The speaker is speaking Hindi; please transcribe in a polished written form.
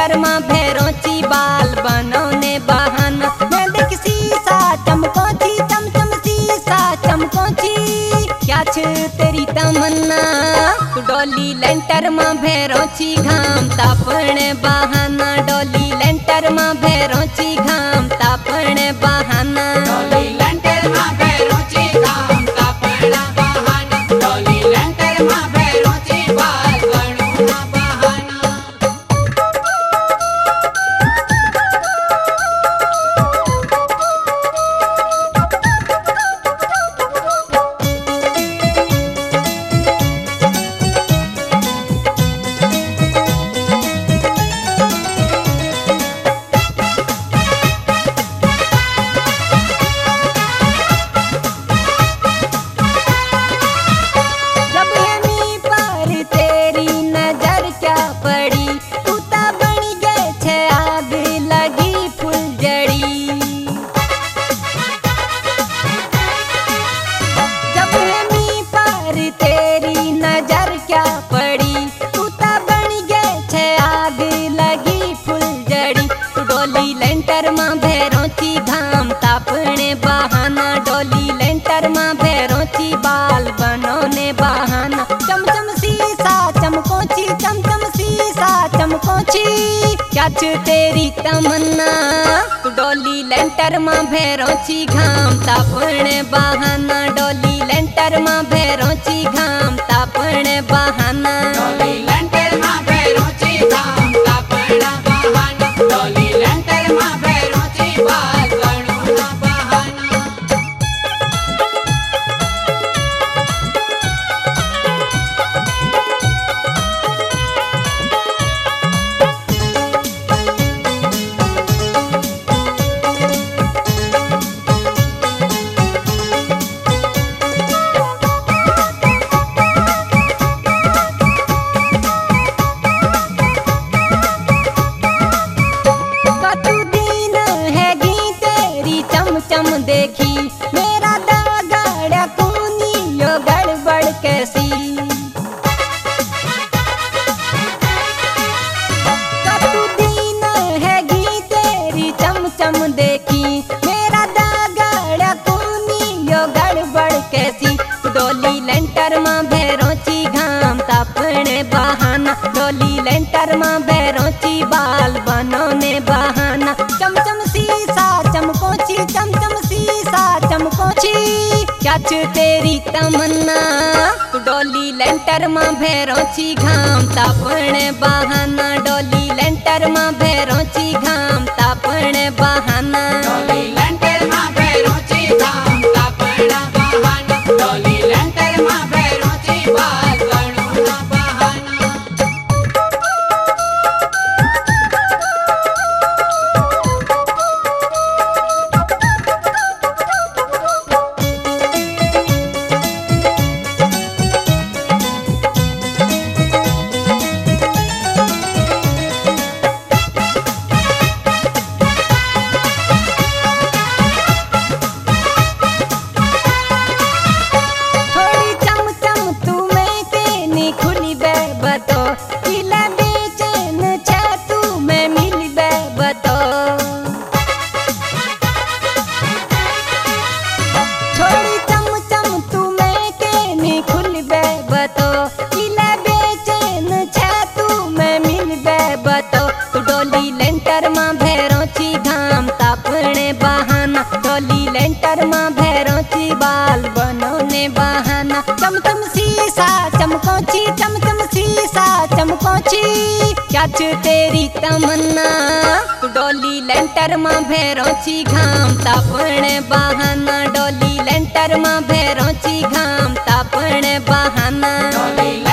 लेंटर मां भैरोची बाल बनौने बहाना। मैं देख शीशा चमकोची चमचम शीशा चमकोची, क्या छ तेरी तमन्ना। तू डोली लेंटर मां भैरोची घाम तापने बहाना। डोली लेंटर मां भैरोची घाम तापने बहाना। डोली लेंटर मां भैरोची घाम तापना बहाना। डोली लेंटर मां भैरोची बाल बनौना बहाना। डोली लेंटर मां भैरोची घाम तापने बहाना। डोली लेंटर मां भैरोची बाल बनौने बहाना। चमचम शीशा चमकोची चमचम शीशा चमकोची, क्या छ तेरी तमन्ना। डोली लेंटर मां भैरोची घाम तापने बहाना। डोली लेंटर मां भैरोची घाम तापने बहाना। डोली लेंटर मां भैरोची घाम तापना बहाना। डोली लेंटर मां भैरोची बाल बनौना बहाना। चम देखी मेरा दागड़ा कूनी यो गड़बड़ कैसी। कतु दीन है गी तेरी चमचम देखी मेरा दागड़ा कूनी यो गड़बड़ कैसी। डोली लेंटर मां भैरोची घाम तापने बहाना। डोली लेंटर मां भैरोची बाल बनौने बहाना। चमचम शीशा चमकोची चमचम शीशा चमकोची, क्या छ तेरी तमन्ना। डोली लेंटर मां भैरोची घाम तापने बहाना। डोली लेंटर मां भैरोची घाम तापने बहाना। डोली लेंटर मां भैरोची घाम तापना बहाना। डोली लेंटर मां भैरोची बाल बनौना बहाना। डोली लेंटर मां भैरोची घाम तापने बहाना। डोली लेंटर मां भैरोची बाल बनौने बहाना। चमचम शीशा चमकोची चमचम शीशा चमकोची, क्या छ तेरी तमन्ना। डोली लेंटर मां भैरोची घाम तापने बहाना। डोली लेंटर मां भैरोची घाम तापने बहाना।